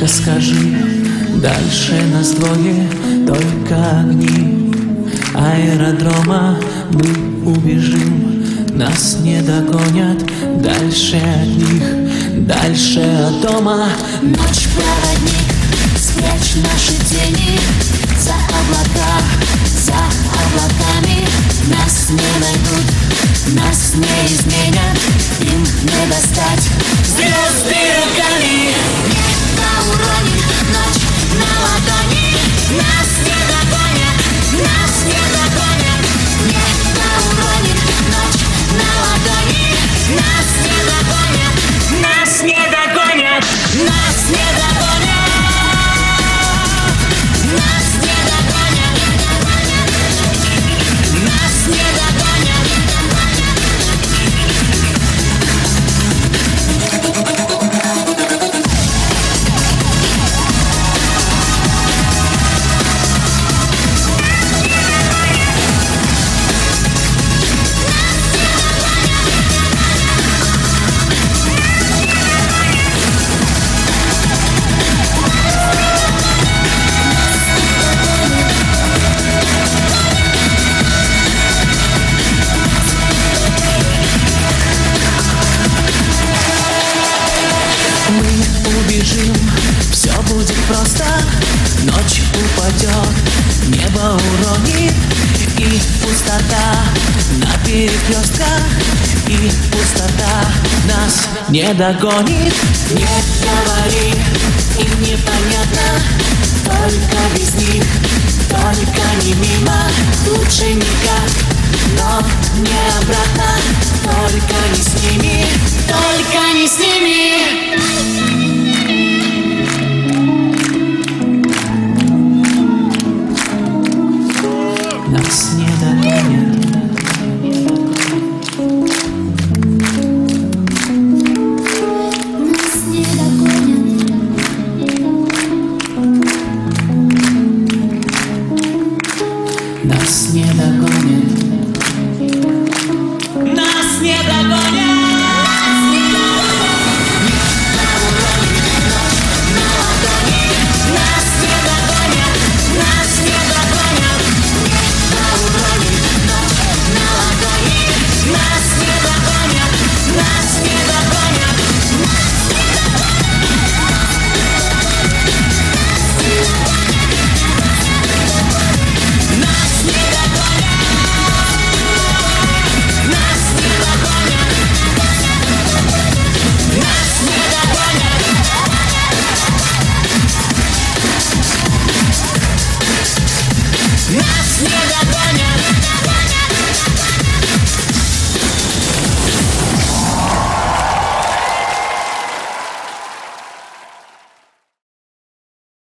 Только скажи, дальше нас двое, только огни аэродрома. Мы убежим, нас не догонят. Дальше от них, дальше от дома. Ночь, проводник, спрячь наши тени за облака, за облаками. Нас не найдут, нас не изменят, им не достать звезды руками. Небо уронит, ночь на ладони. Нас не догонят, нас не догонят. Небо уронит, ночь на ладони. Нас не догонят, нас не догонят, нас не догонят. Нас не догонят, нас не догонят. Все будет просто, ночь упадет, небо уронит, и пустота на перекрестках, и пустота нас не догонит. Не говори, им непонятно, только без них, только не мимо, лучше никак, но не обратно, только не с ними.